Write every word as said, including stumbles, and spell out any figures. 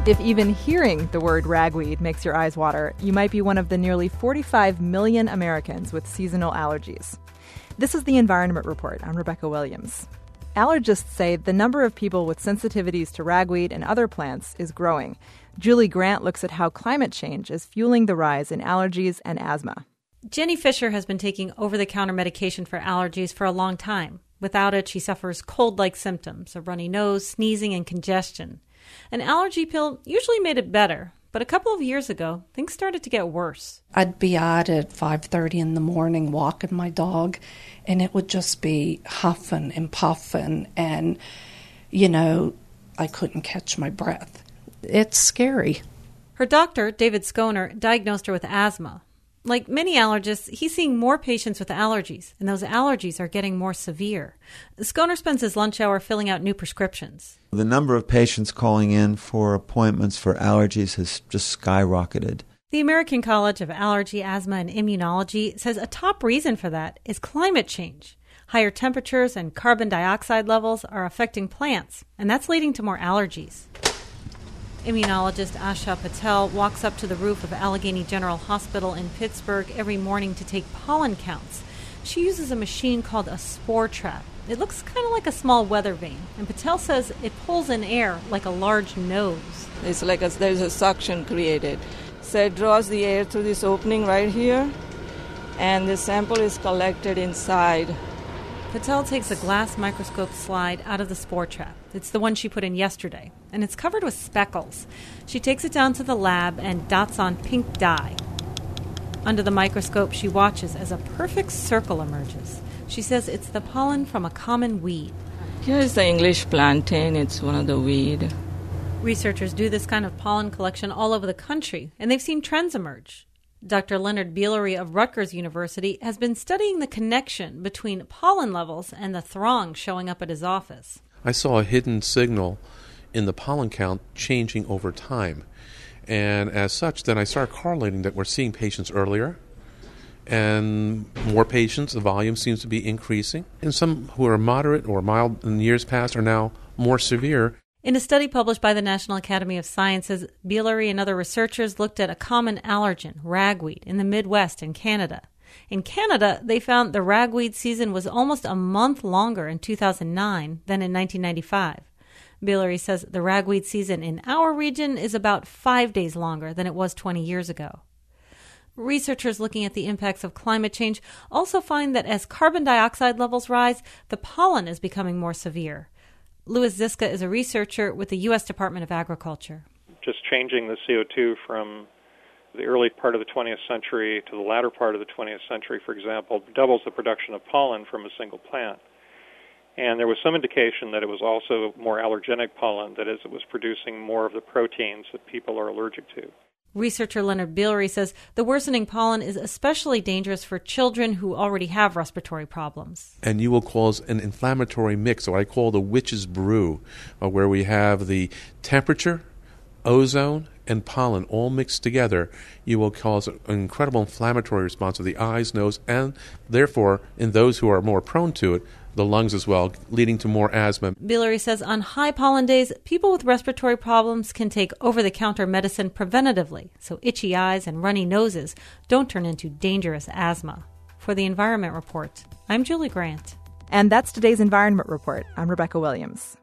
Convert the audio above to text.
If even hearing the word ragweed makes your eyes water, you might be one of the nearly forty-five million Americans with seasonal allergies. This is the Environment Report. I'm Rebecca Williams. Allergists say the number of people with sensitivities to ragweed and other plants is growing. Julie Grant looks at how climate change is fueling the rise in allergies and asthma. Jenny Fisher has been taking over-the-counter medication for allergies for a long time. Without it, she suffers cold-like symptoms, a runny nose, sneezing, and congestion. An allergy pill usually made it better, but a couple of years ago, things started to get worse. I'd be out at five thirty in the morning walking my dog, and it would just be huffing and puffing, and, you know, I couldn't catch my breath. It's scary. Her doctor, David Skoner, diagnosed her with asthma. Like many allergists, he's seeing more patients with allergies, and those allergies are getting more severe. Skoner spends his lunch hour filling out new prescriptions. The number of patients calling in for appointments for allergies has just skyrocketed. The American College of Allergy, Asthma, and Immunology says a top reason for that is climate change. Higher temperatures and carbon dioxide levels are affecting plants, and that's leading to more allergies. Immunologist Asha Patel walks up to the roof of Allegheny General Hospital in Pittsburgh every morning to take pollen counts. She uses a machine called a spore trap. It looks kind of like a small weather vane, and Patel says it pulls in air like a large nose. It's like a, there's a suction created. So it draws the air through this opening right here, and the sample is collected inside. Patel takes a glass microscope slide out of the spore trap. It's the one she put in yesterday, and it's covered with speckles. She takes it down to the lab and dots on pink dye. Under the microscope, she watches as a perfect circle emerges. She says it's the pollen from a common weed. Here is the English plantain. It's one of the weed. Researchers do this kind of pollen collection all over the country, and they've seen trends emerge. Doctor Leonard Bielery of Rutgers University has been studying the connection between pollen levels and the throng showing up at his office. I saw a hidden signal in the pollen count changing over time. And as such, then I started correlating that we're seeing patients earlier, and more patients, the volume seems to be increasing. And some who are moderate or mild in years past are now more severe. In a study published by the National Academy of Sciences, Bielery and other researchers looked at a common allergen, ragweed, in the Midwest and Canada. In Canada, they found the ragweed season was almost a month longer in two thousand nine than in nineteen ninety-five. Bielery says the ragweed season in our region is about five days longer than it was twenty years ago. Researchers looking at the impacts of climate change also find that as carbon dioxide levels rise, the pollen is becoming more severe. Louis Ziska is a researcher with the U S Department of Agriculture. Just changing the C O two from the early part of the twentieth century to the latter part of the twentieth century, for example, doubles the production of pollen from a single plant. And there was some indication that it was also more allergenic pollen, that is, it was producing more of the proteins that people are allergic to. Researcher Leonard Bielery says the worsening pollen is especially dangerous for children who already have respiratory problems. And you will cause an inflammatory mix, what I call the witch's brew, uh, where we have the temperature, ozone, and pollen all mixed together. You will cause an incredible inflammatory response of the eyes, nose, and therefore, in those who are more prone to it, the lungs as well, leading to more asthma. Bielery says on high pollen days, people with respiratory problems can take over-the-counter medicine preventatively, so itchy eyes and runny noses don't turn into dangerous asthma. For the Environment Report, I'm Julie Grant. And that's today's Environment Report. I'm Rebecca Williams.